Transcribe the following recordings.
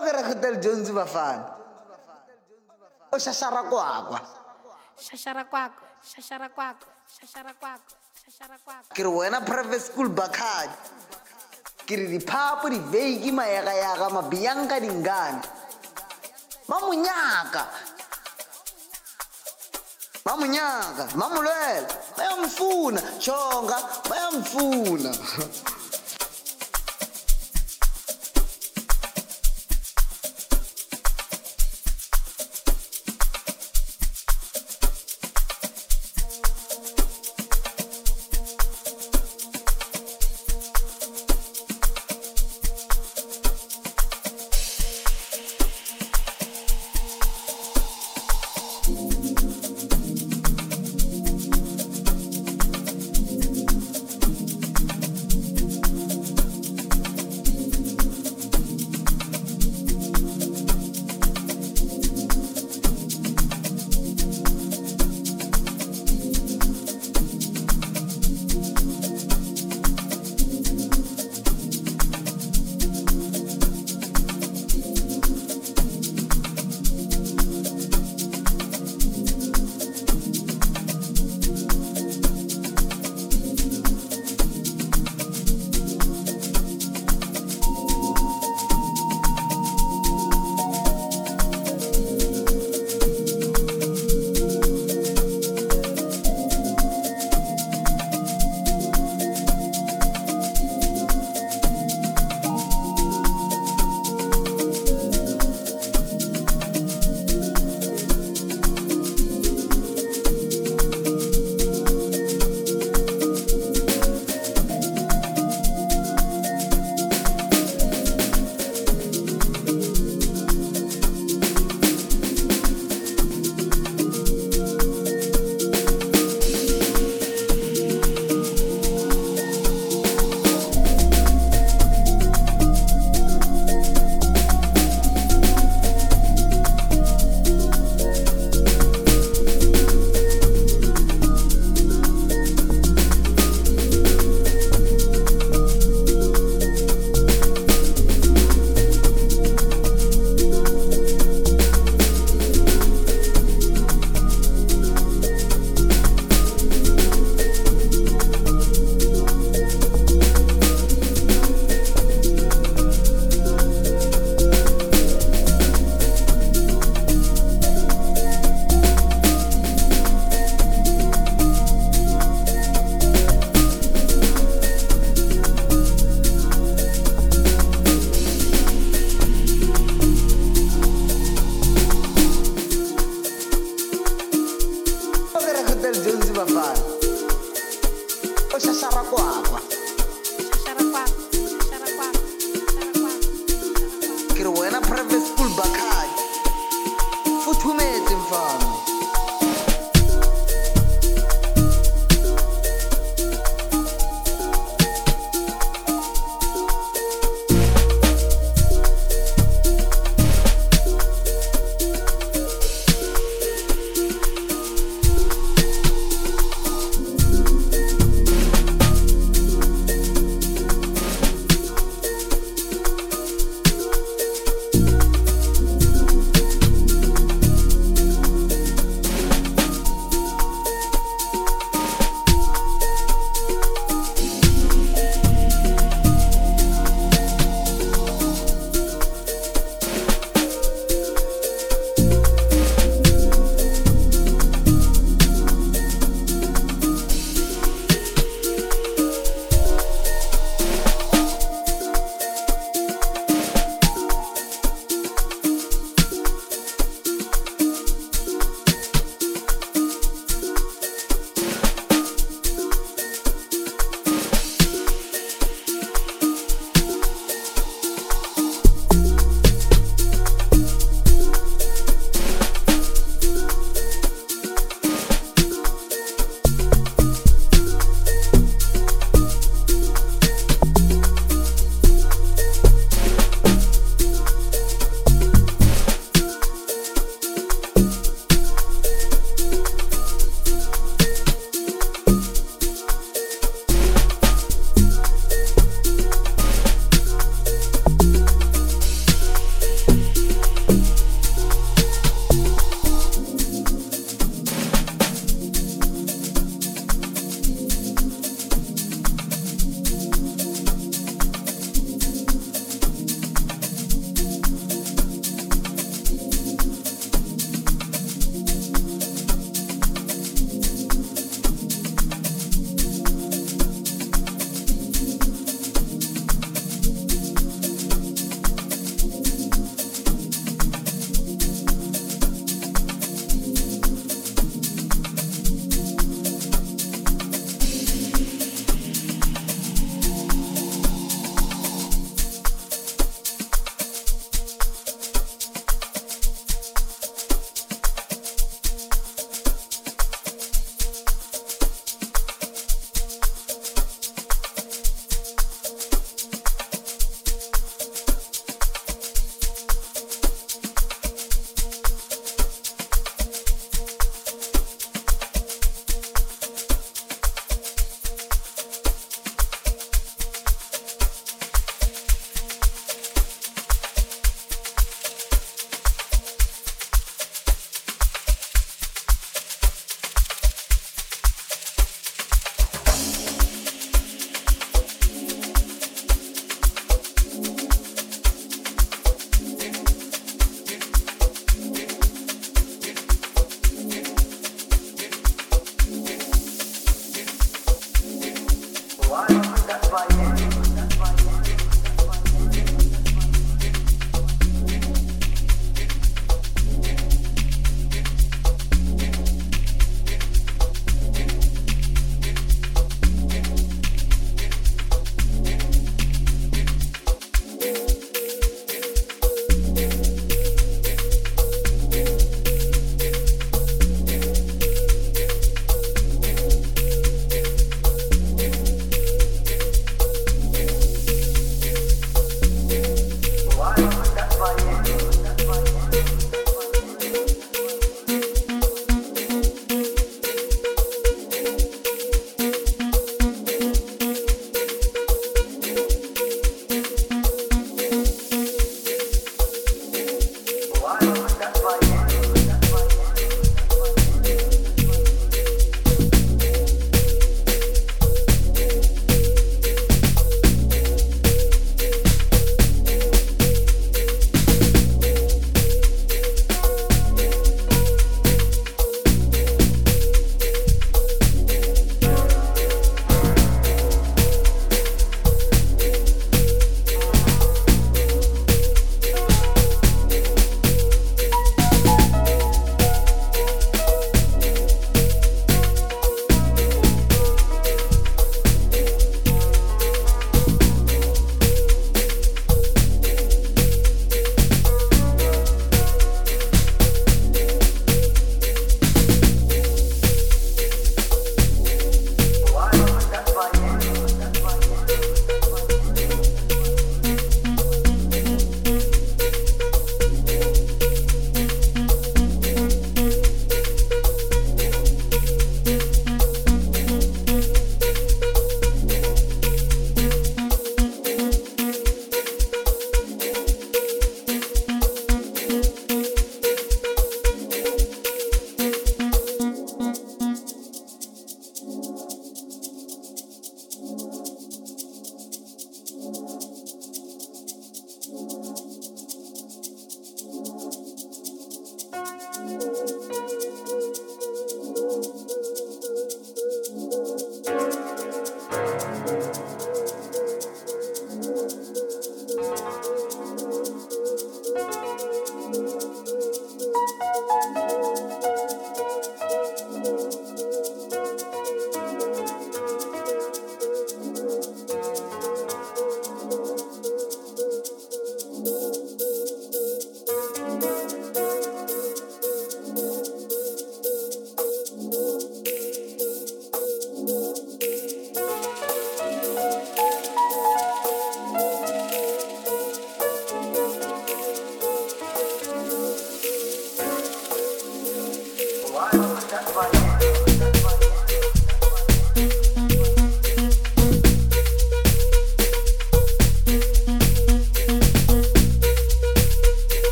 ke re Hotel Jones bafana o shashara kwakwa ke re wena private school bakhadi ke re diphapo diveiki mayaga-yaga mabiyanka dingane mamunyaka mamulwela bayamfuna chonga bayamfuna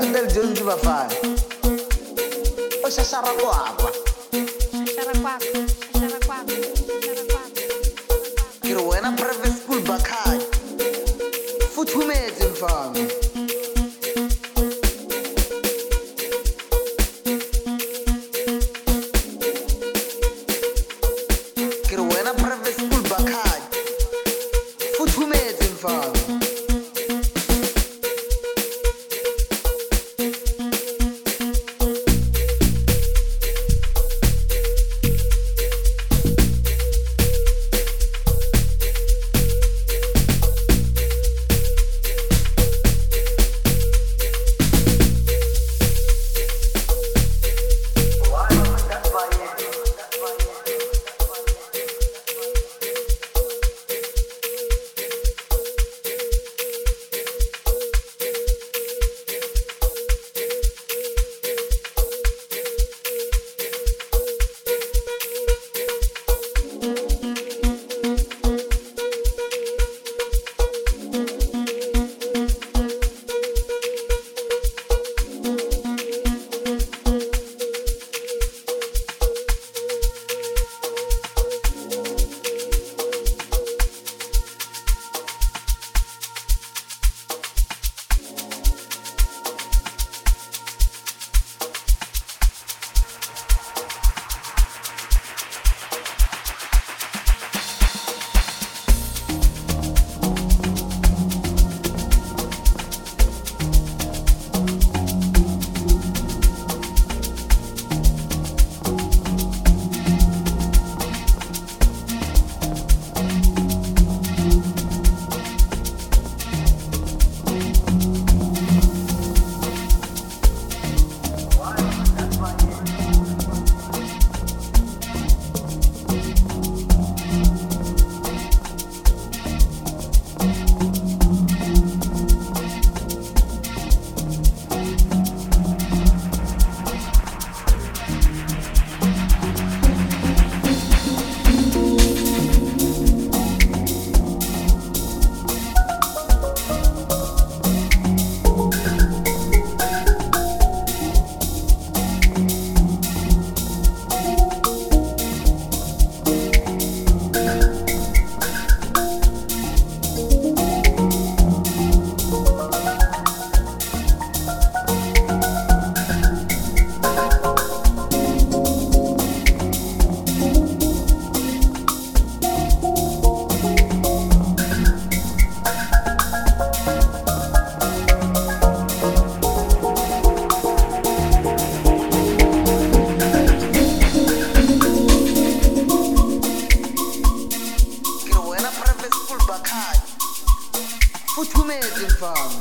Hotel Jones bafana. O shashara kwapa. Kiri wena private school bakhaya. Futhumetse mfana. Kiri wena private school bakhaya. Futhumetse mfana. Futhumetse mfana.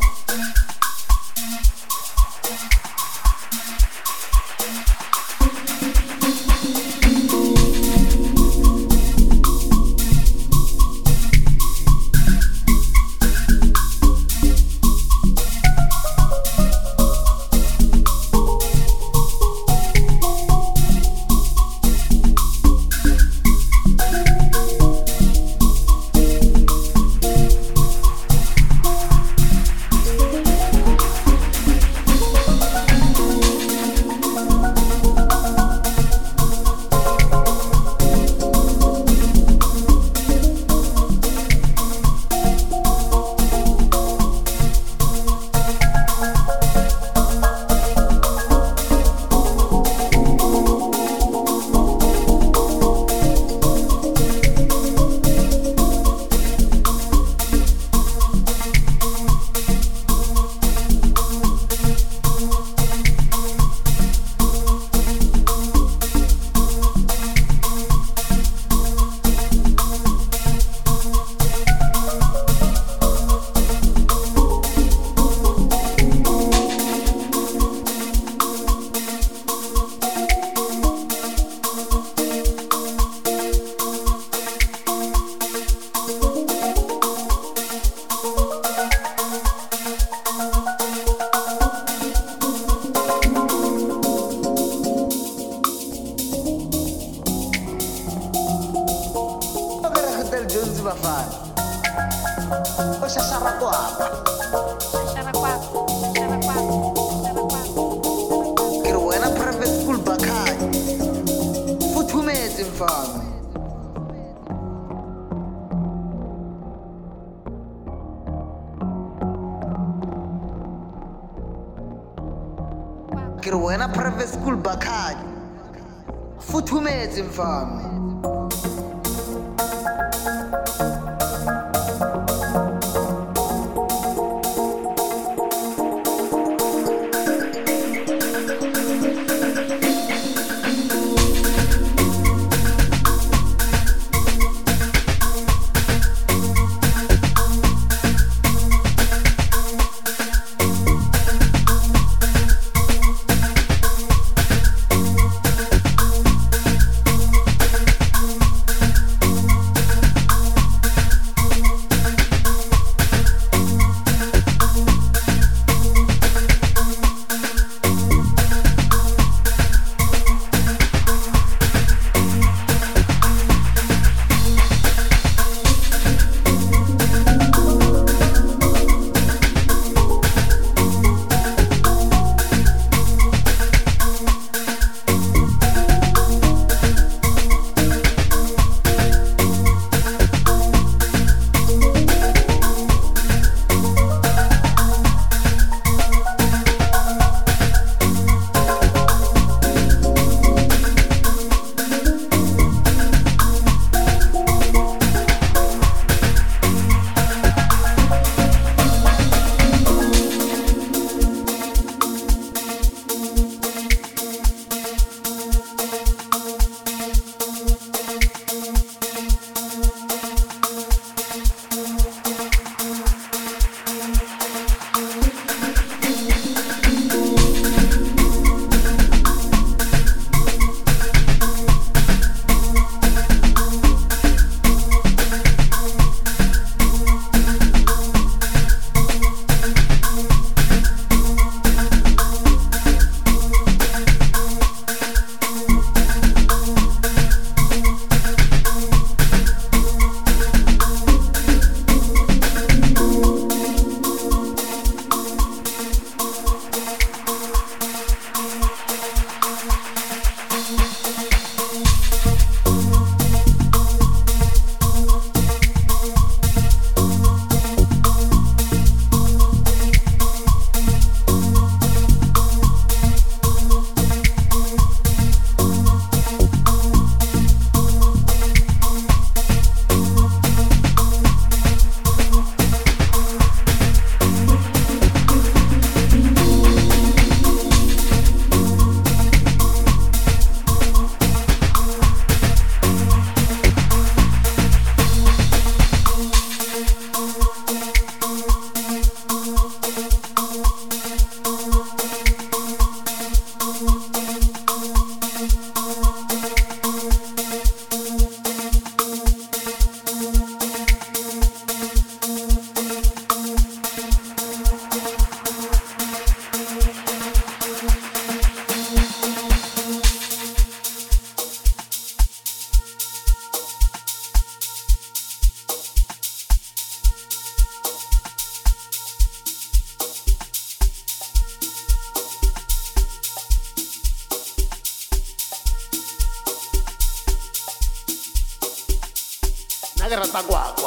Jones bafana. O shashara kwapa. ke re wena private school bakhadi futhumetse mfami. ke rata kwakwa.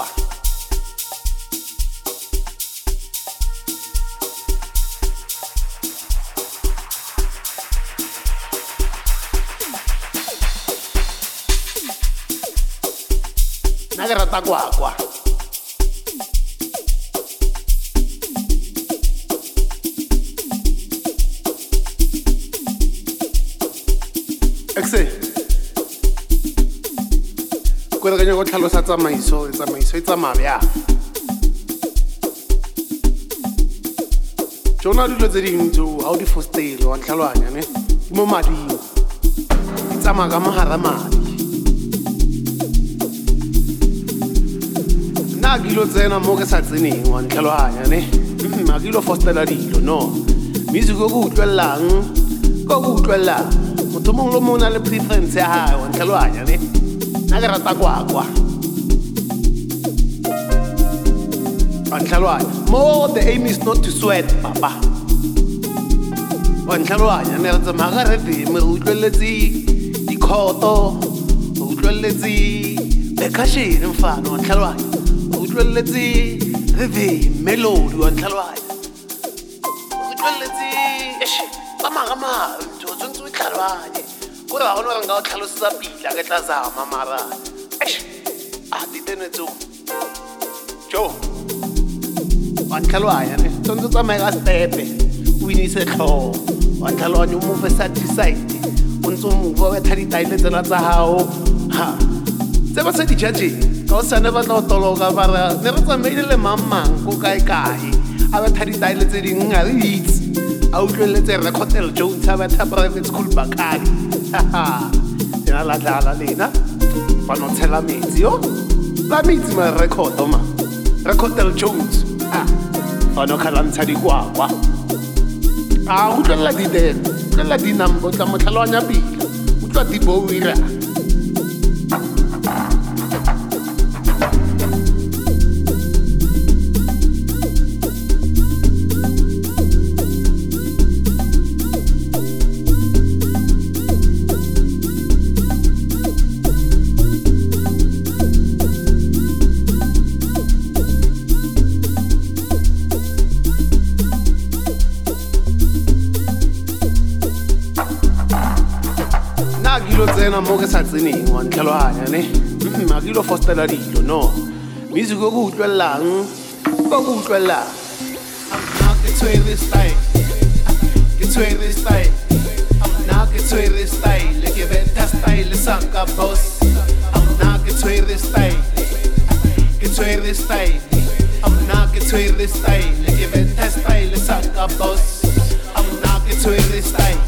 Nna ke rata kwakwa. Ke re go tlhalosa tsamaiso e tsamaya bjang. Tsona dilo tse dingwe tseo ga o di fostele wa ntlhaloganya ne di mo mading di tsamaya ka mogara madi. Nna ke ilo tsena mo ke sa tseneng wa ntlhaloganya ne ga ke ilo fostela dilo no music o ke utlwelelang motho mongwe le mongwe na le preference ya gae wa ntlhaloganya ne. Nna ke rata kwakwa. Wa ntlhaloganya mo the aim is not to sweat papa. Wa ntlhaloganya ne re tsamaya ka rhythm re utlweletse dikhoto re utlweletse percussion mfana wa ntlhaloganya re utlweletse rhythm melody wa ntlhaloganya re utlweletse tsamaya ka mare o tshwanetse o tlhaloganye kore ga gone gore nka o tlhalosetsa pila ke tla zama mara a ditenetseo jo wa tlhaloganya ne tshwanetse o tsamaye ka stepe o inise tlhogo wa tlhaloganya o mofe side to side o ntse o move o betha ditaile tsela tsa gago tse ba se di judging ka o sane ba tla o toloka bara ne re tsamaile le mang ko kae a betha ditaile tse dingwe ga re itse a utlweletse Recordel Jones a betha private school Bakari ena la dlala lena ba no tshela metsi yo la metsi ma record ma Recordel Jones fa no khalantsha dikwakwa utlwela ditene utlwela dinambo tla motlhaloganya pila utlwa dibouira tsena mo ke sa tseneng wa ntlhaloganya ne a ke ilo fostela dilo no music o go utlwellang nna ke tshwere style nna ke tshwere style ke beta style sa ka boss nna ke tshwere style nna ke tshwere style ke beta style sa ka boss nna ke tshwere style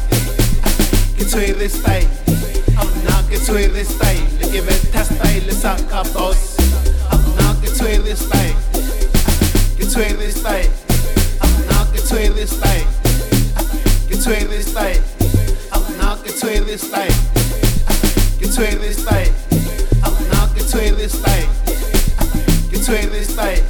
I'm not get to this style, give it a style, suck a boss. I'm not get to this style, get to this style. I'm not get to this style, get to this style. I'm not get to this style, get to this style. I'm not get to this style, get to this style.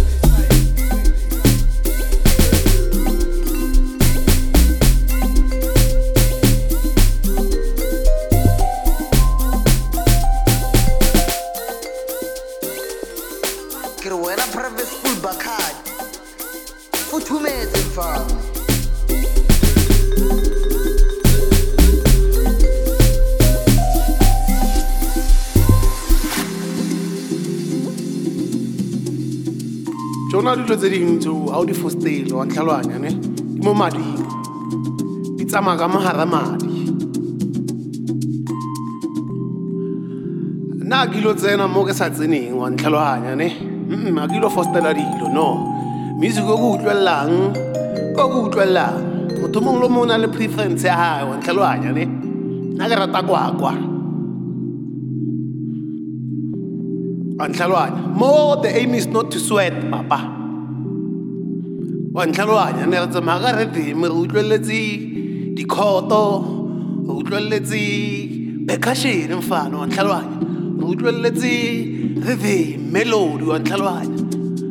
Private school Bakari for 2 minutes fam Jona dilo tse ding tso ha o di fostele wa tlhaloganya ne di mo mading di tsamaya ka mahara madi na ke lo tsena mo ke sa tseneng wa tlhaloganya ne a ke ilo fostela dilo no music o go utlwellang motho mongwe le mongwe na le preference ya hae wa ntlhaloganya ne nna ke rata kwakwa wa ntlhaloganya more the aim is not to sweat papa wa ntlhaloganya ne re tsamaya ka rhythm re utlweletse dikhoto re utlweletse percussion mfana wa ntlhaloganya re utlweletse rhythm melody wa ntlhaloganya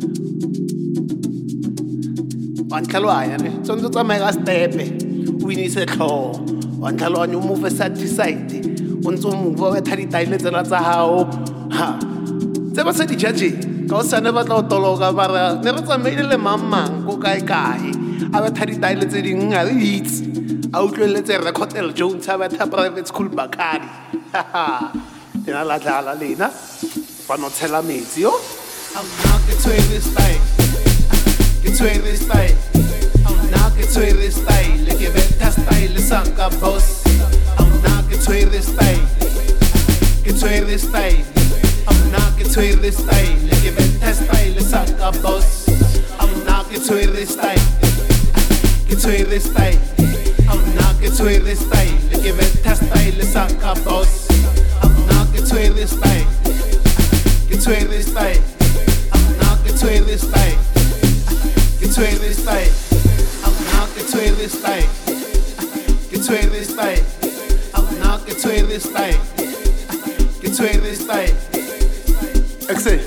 ne tshwanetse o tsamaye ka stepe o inise tlhogo wa ntlhaloganya o move side to side o ntse o move o betha ditaile tsela tsa gago tse ba se di judging ka o sane ba tla o toloka bara ne re tsamaile le mang ko kae a betha ditaile tse dingwe ga re itse a utlweletse Recordel Jones a betha private school Bakari ena la dlala lena fa no tshela metsi yo I'm not get to this style, get to this style. I'm not get to this style, give it a style, suck a boss. I'm not get to this style, get to this style. I'm not get to this style, give it a style, suck a boss. I'm not get to this style, get to this style. I'm not get to this style, give it a style, suck a boss. I'm not get to this style, get to this style. Get to this style, get to this style. I'm not get to this style, get to this style. I'm not get to this style, get to this style. Exe,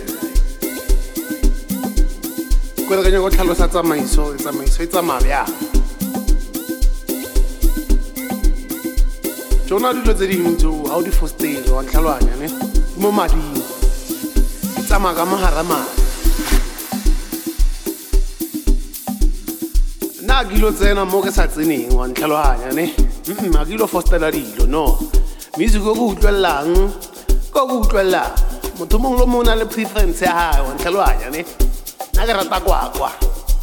kwela kanya go tlhalosa tsamaiso e tsamaya. Jona dilo tse dingwe tso ha o di fostele wa tlhaloganya ne mo mading e tsamaya ka mahara madi nna ke ilo tsena mo ke sa tseneng wa ntlhaloganya ne a ke ilo fostela dilo no music o go utlwellang motho mongwe le mongwe o na le preference ya gae wa ntlhaloganya ne nna ke rata kwakwa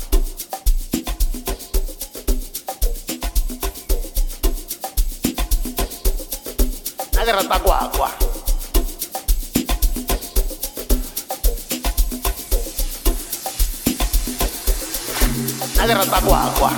nna ke rata kwakwa nna ke rata kwakwa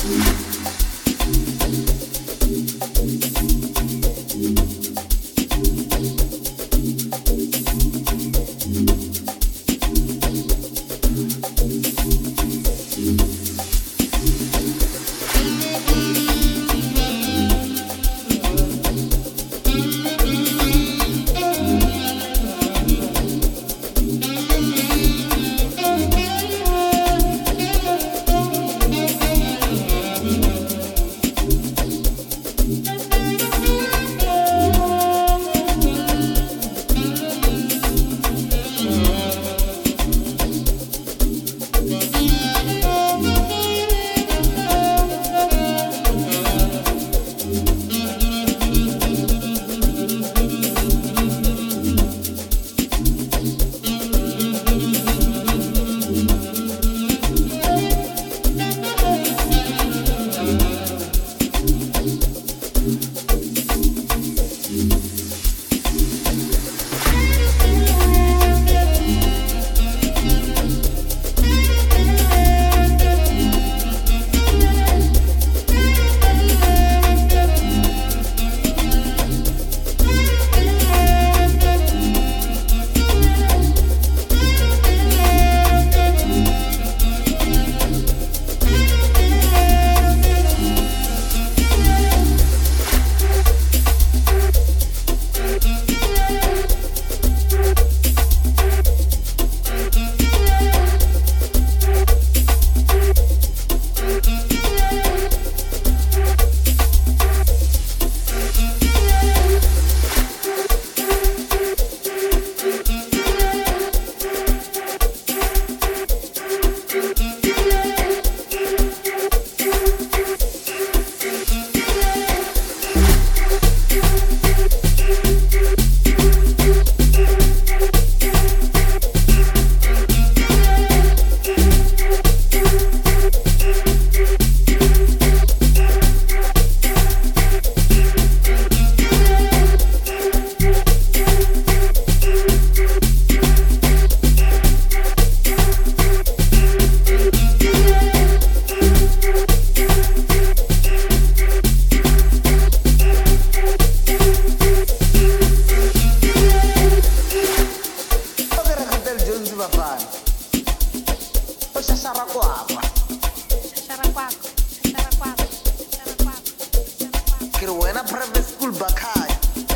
Kiri wena private school bakhaya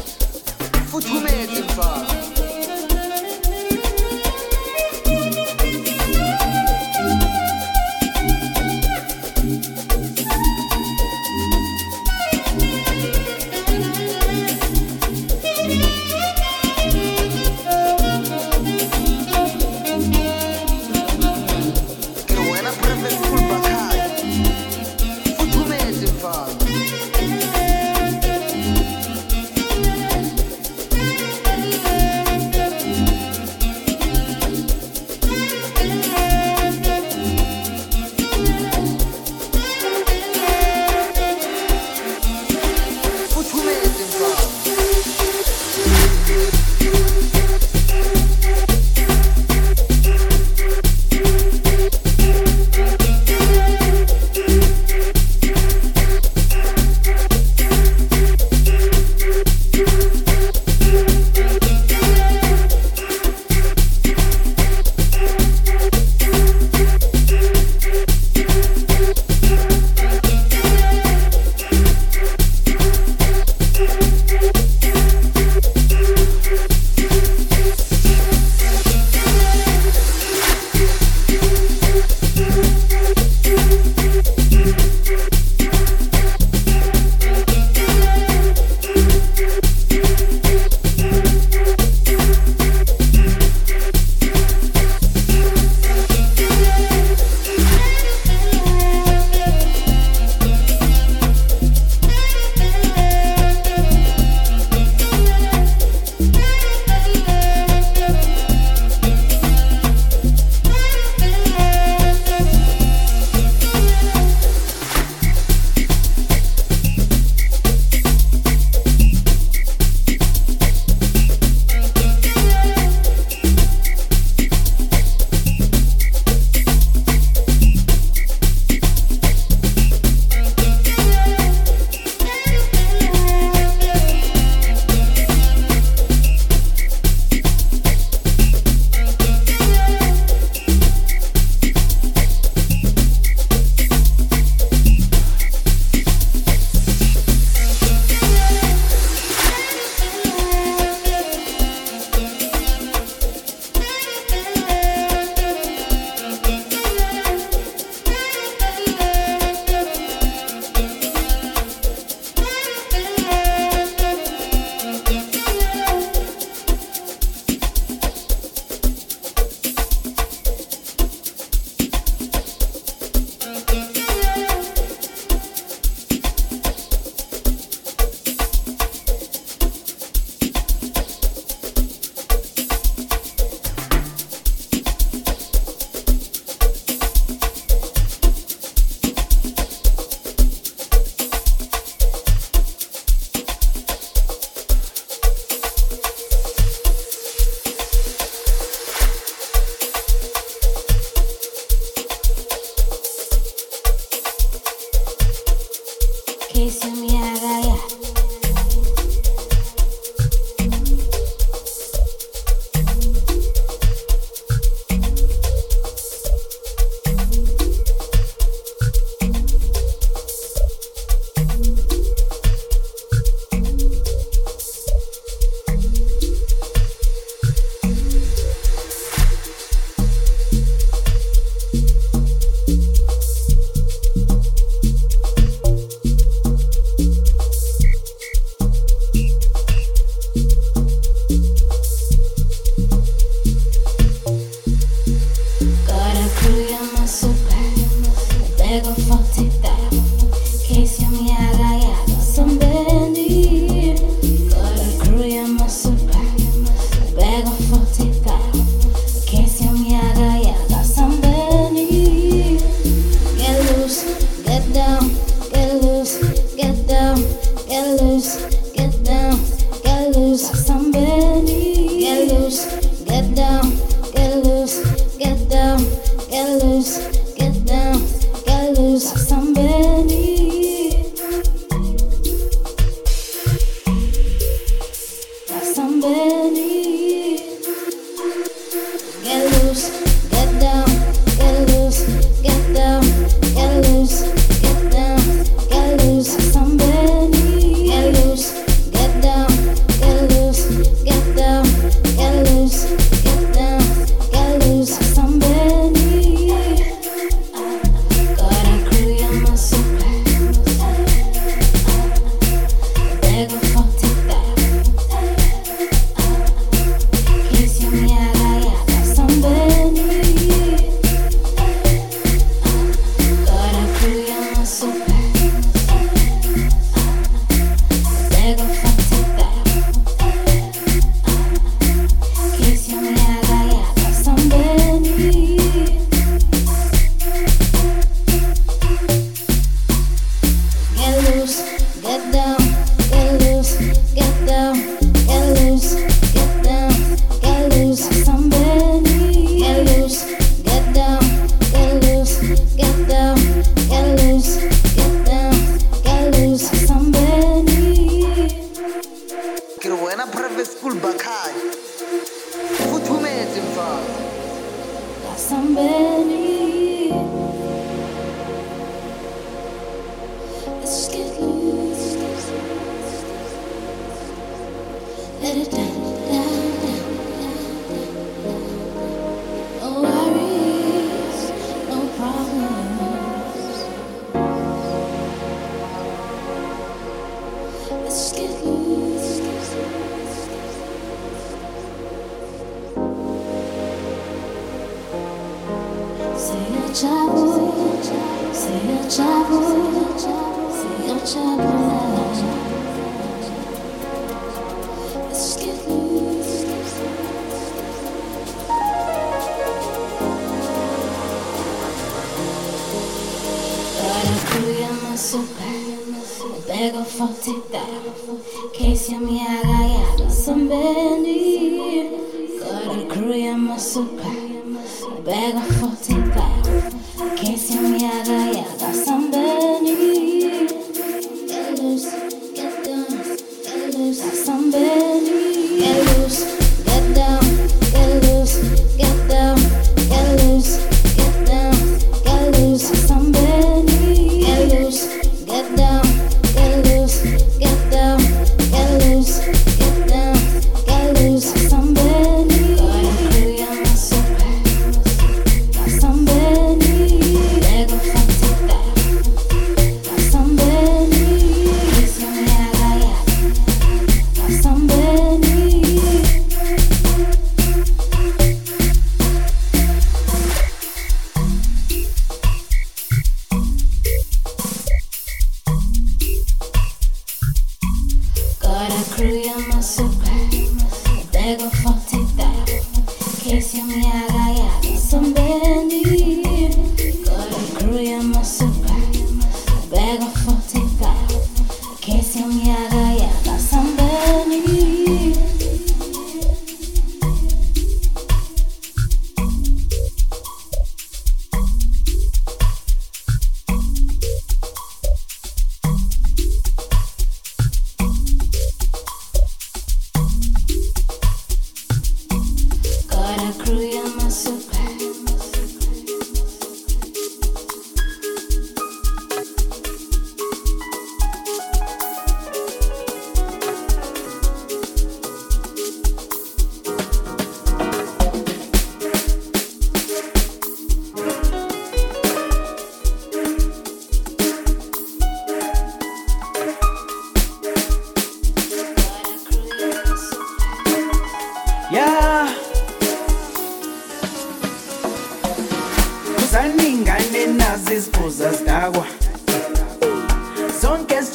futhumetse mfana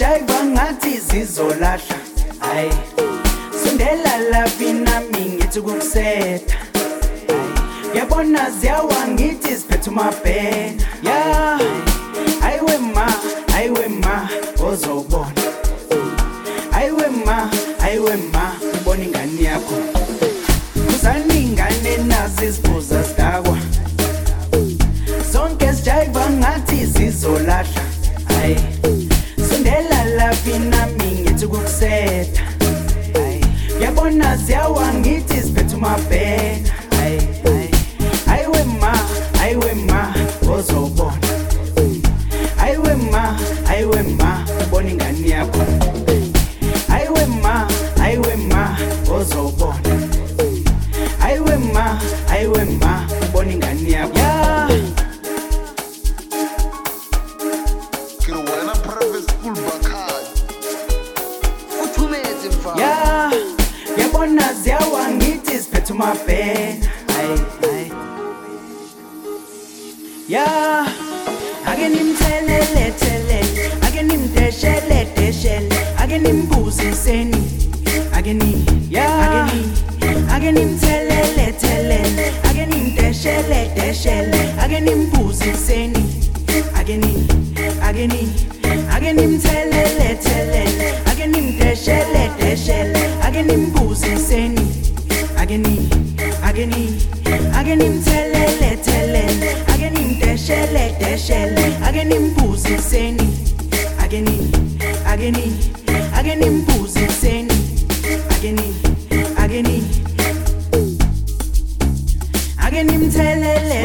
jive ngathi zizolahla hayi sondela laphi nami ngithi kukusetha yabona ziyawa ngithi siphethe umabhena ya ayiwe ma ozobona ayiwe ma ubona ingane yakho uzani ingane nazi isibuza sidakwa zonke sijayiva ngathi zizolahla hayi sondela laphi nami ngithi kukusetha hayi yabona ziyawa ngithi siphethe umabhena ayiwe ma ozobona ayiwe ma ubona ingane yakho ayiwe ma ozobona ayiwe ma ubona ingane yakho yeah. Kirwana private school bakhaya uthumeze mfana yeah yabona ziyawa ngithi siphethe umabhena hayi yeah ake nimthelele ake nimdeshele ake nimbuziseni ake nimthelele ake nimdeshele ake nimbuziseni ake nimthelele ake nimdeshele ake nimbuziseni ake nimthelele ake nimdeshele ake nimbuziseni ake nimbuziseni ake nimthelele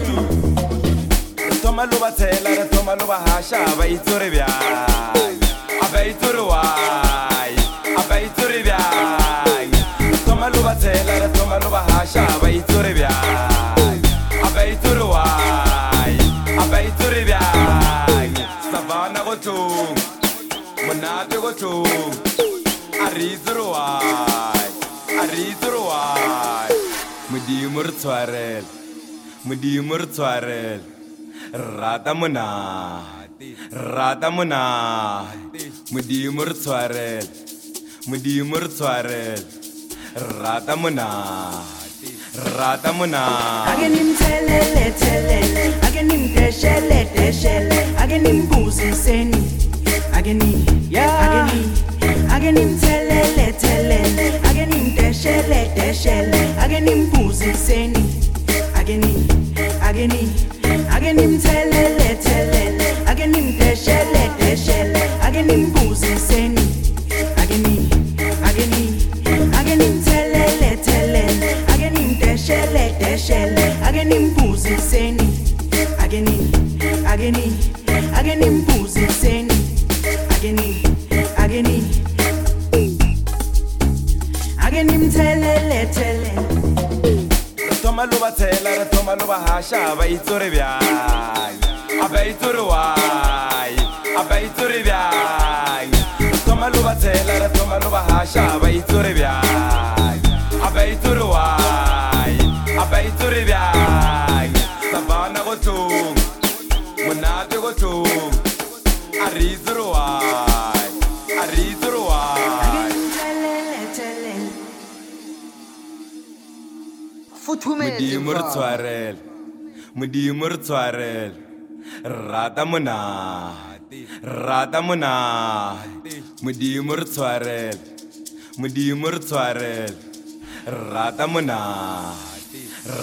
toma lo bathela toma lo bahasha abaitsore bya abaitsore wai abaitsore bya toma lo bathela toma lo bahasha abaitsore bya abaitsore wai abaitsore bya savana go tu monate go tu arizore wai mudimur tswarel rata monate mudimur tswarel rata monate ake nimthelele ake nimdeshele ake nimbuziseni ake nimthelele ake nimdeshele ake nimbuziseni ake nimthelele ake nimdeshele ake nimbuziseni ake nimthelele ake nimdeshele ake nimbuziseni ake nimbuziseni ake nimthelele toma lo bathela toma lo bahasha abaitsore bya abaitsore wai abaitsore bya toma lo bathela toma lo bahasha abaitsore bya abaitsore wai abaitsore bya savana go tu monate go tu arizore wai futhumeze mfana mudimur tswarel rata monate mudimur tswarel rata monate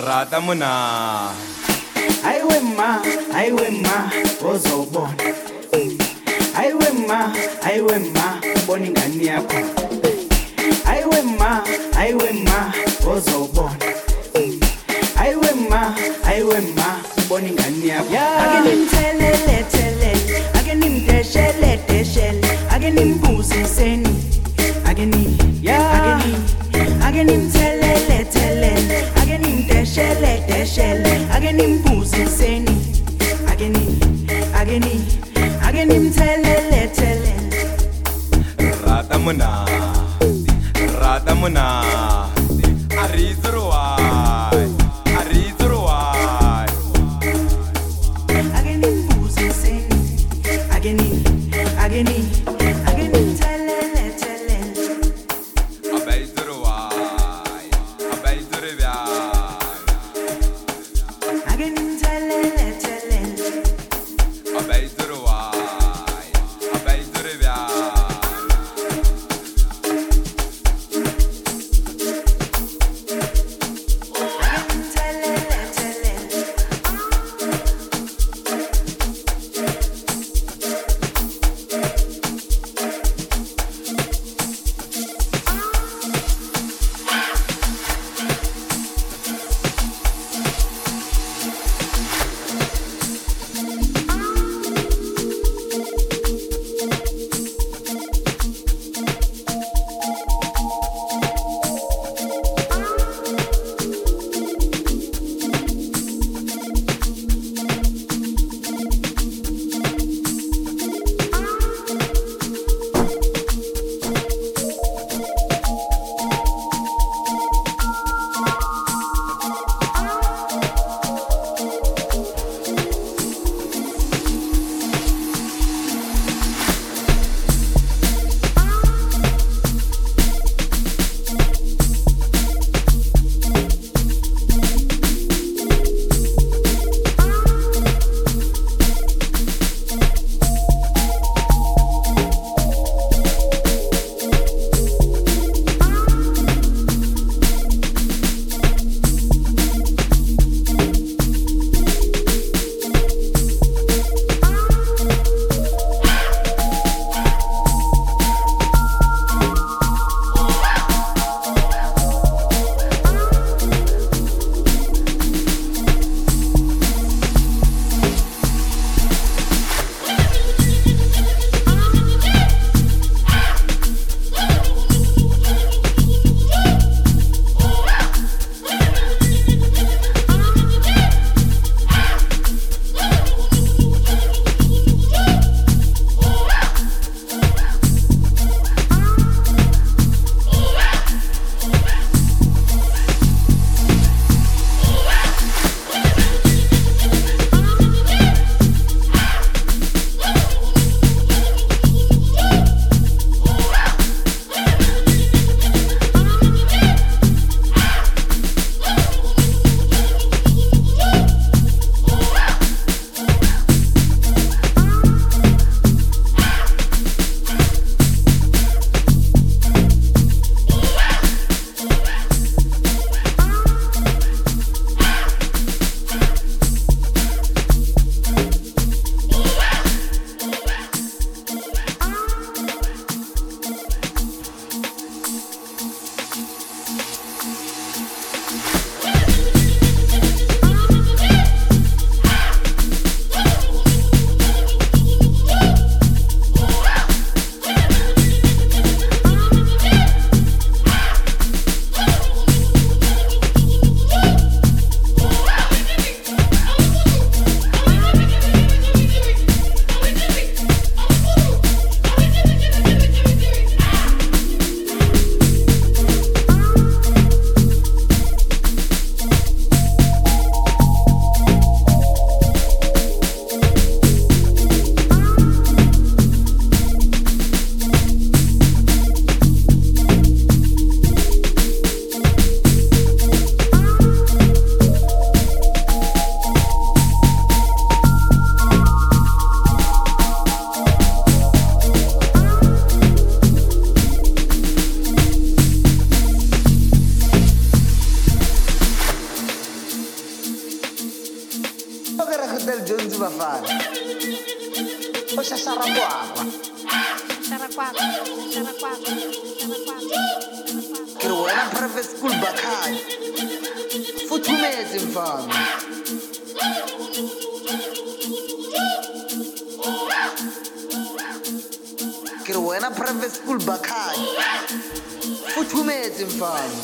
ayiwe ma ozobona ayiwe ma ubona ingane yakho ayiwe ma ozobona ayiwe ma ubona ingane yakho ake nimthelele ake nimdeshele ake nimbuziseni ake nimthelele ake nimdeshele ake nimbuziseni ake nimthelele rata monate arizore wai ake nimbuziseni ake ke re wena private school bakhaya futhumetse mfana ke re wena private school bakhaya futhumetse mfana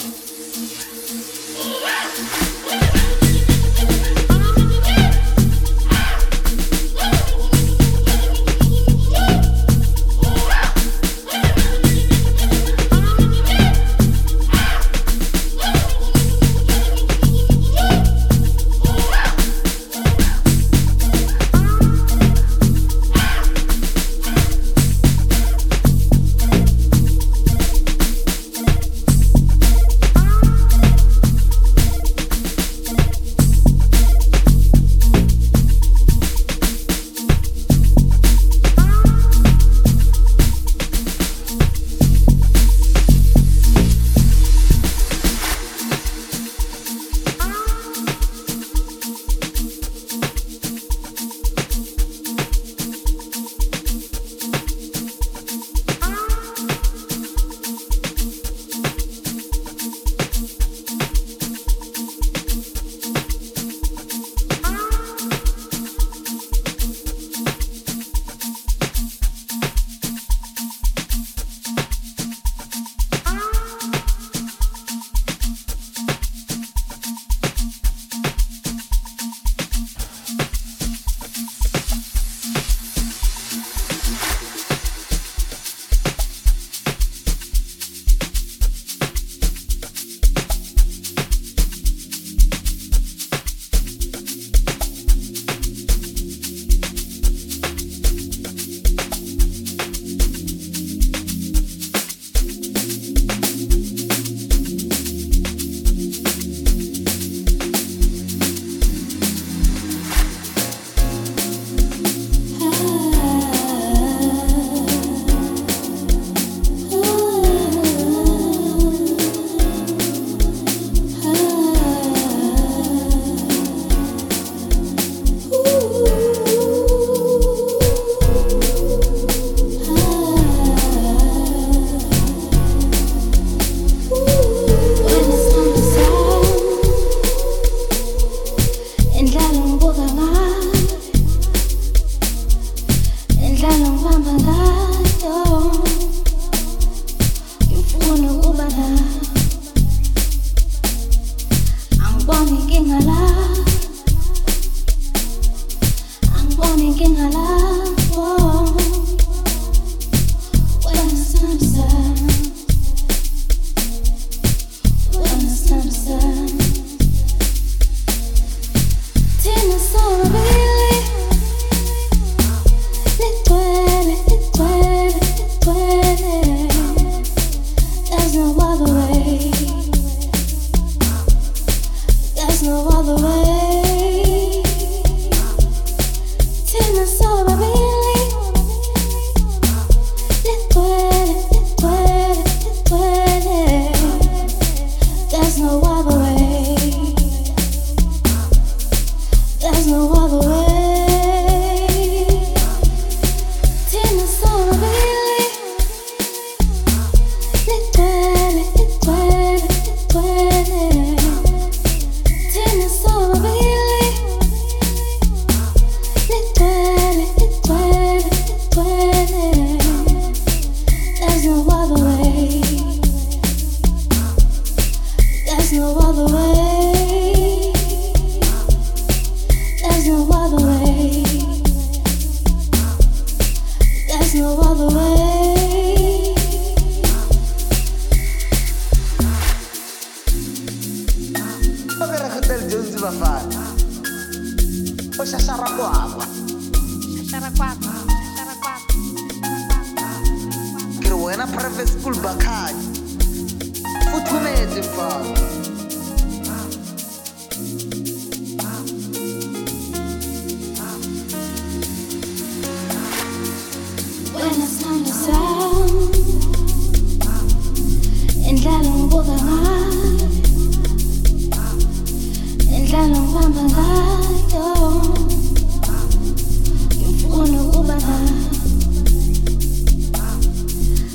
ke re wena private school bakhaya futhumetse mfana when it's time to sound indlala ngibuka ngayo indlala ngibamba ngayo ngifuna ukuba nayo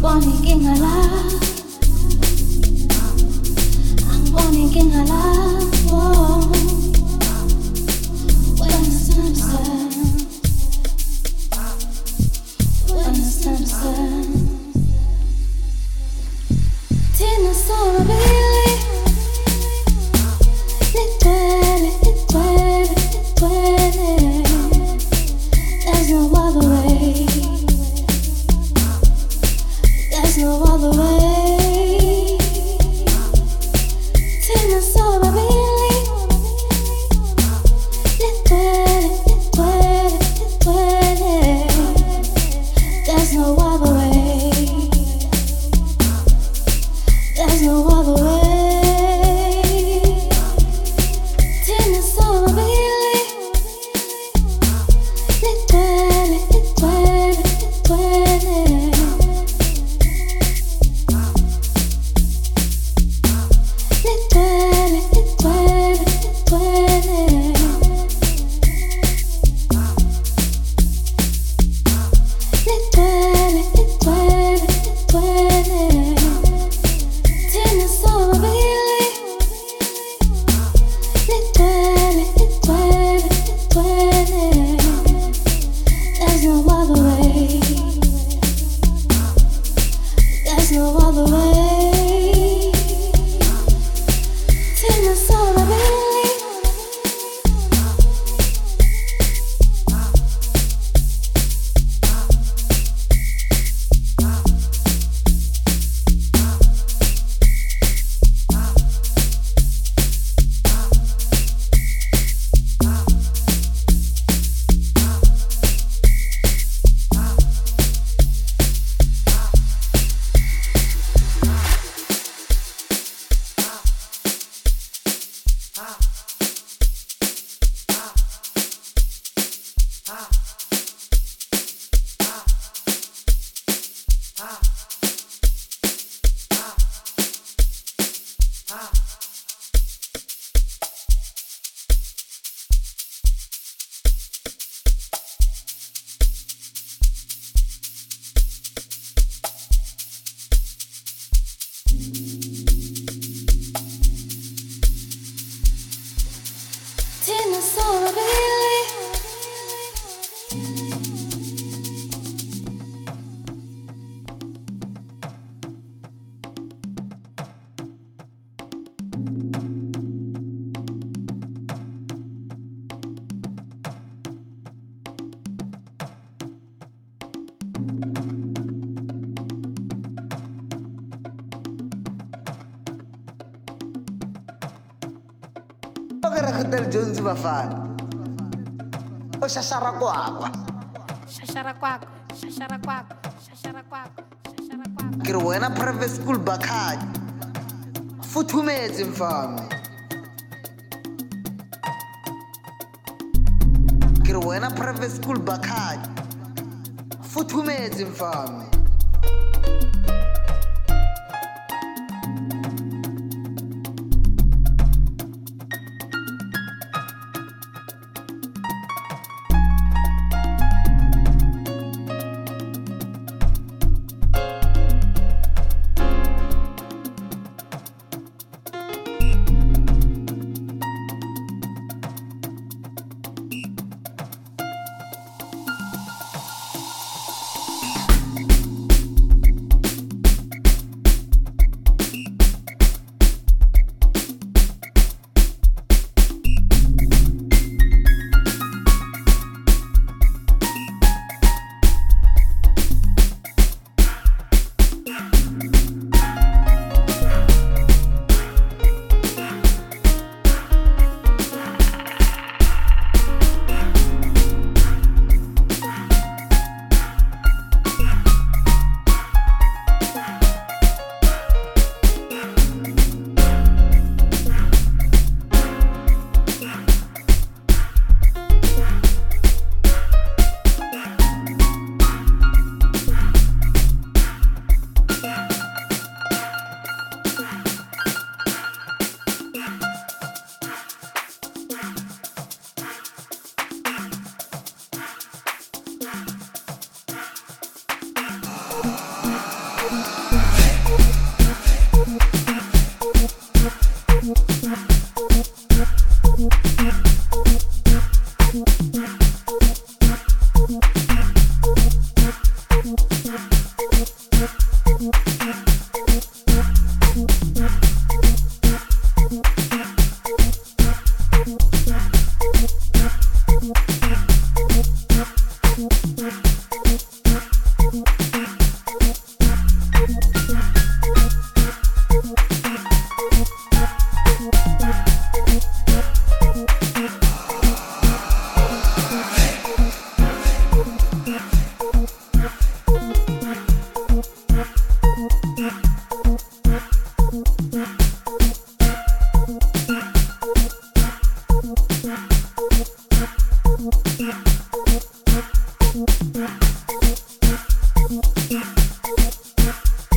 Hotel Jones bafana. Oshashara kwakwa. Shashara kwako, shashara kwako, shashara kwako, shashara kwako. Ke re wena private school bakhadi. Futhumetse mfana. Ke re wena private school bakhadi. Futhumetse mfana.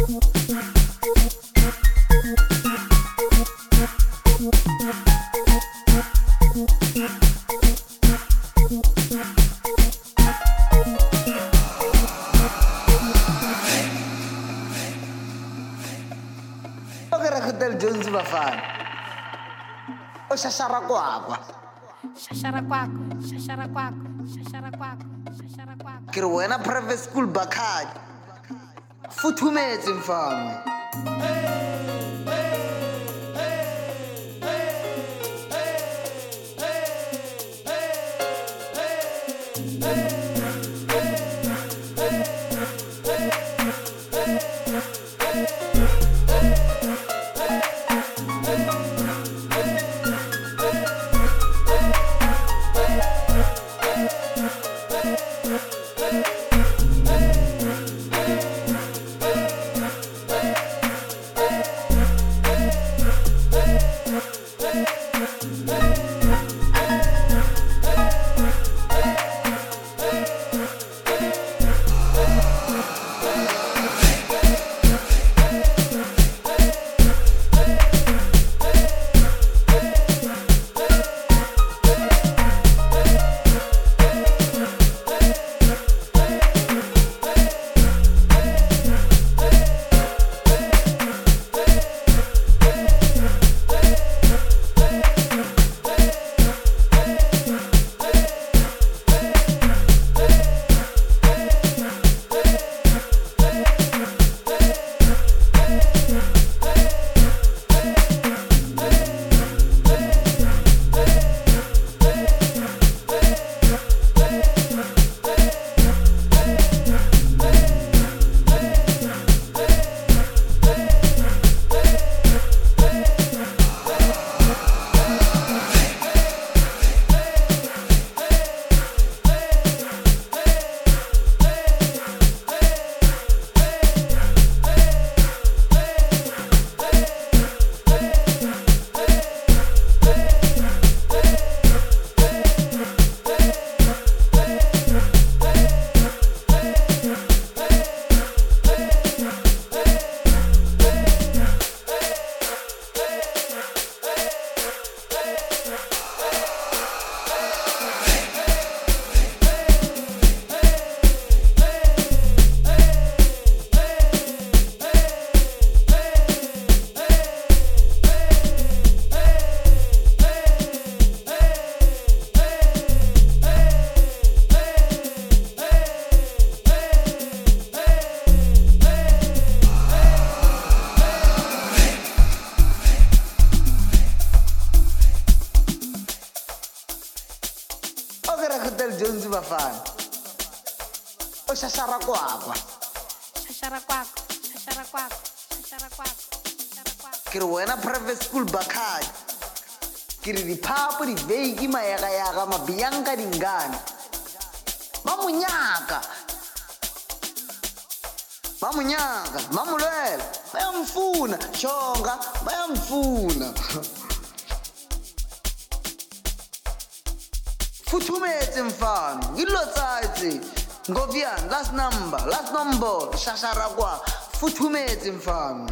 Okay, Hotel Jones bafana. O shashara kwakwa. Shashara kwakho, shashara kwakho, shashara kwakho, shashara kwakho. Ke re wena private school bakhadi. Futhumetse mfana. Hotel Jones bafana. O shashara kwakwa. Shashara kwakho, shashara kwakho, shashara kwakho, shashara kwakho. Ke re wena private school bakhadi. Ke re diphapo diveiki mayaga-yaga mabiyanka dingane. Ba monyaka. Ba monyaka, ba molwela. Bayamfuna, Chonga, bayamfuna. Futhumetse mfana, ngilotsaitse. Ngovian, last number, shashara kwa. Futhumetse mfana.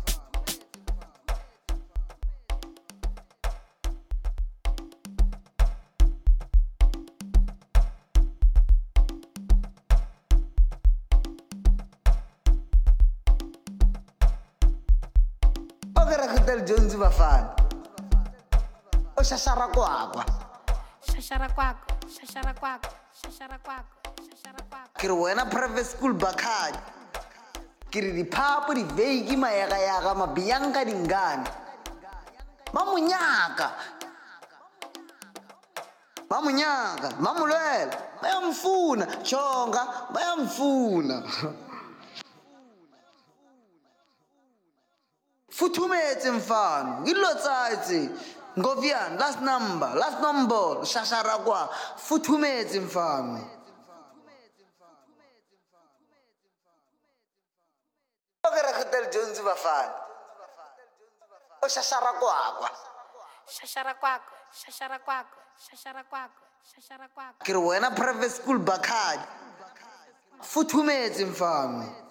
Hotel Jones bafana. O shashara kwakwa. Shashara kwakho, shashara kwakho, shashara kwakho, shashara kwakho. Ke re wena private school bakhadi. Ke re diphapo diveiki mayaga-yaga mabiyanka dingane. Ba monyaka. Ba monyaka, ba molwela. Bayamfuna, Chonga, bayamfuna. Futhumetse mfana, ngilotsaitse. Ngovian, last number, shashara kwa. Futhumetse mfana. Hotel Jones bafana. O shashara kwakwa. Shashara kwakho, shashara kwakho, shashara kwakho, shashara kwakho. Ke re wena private school bakhadi. Futhumetse mfana.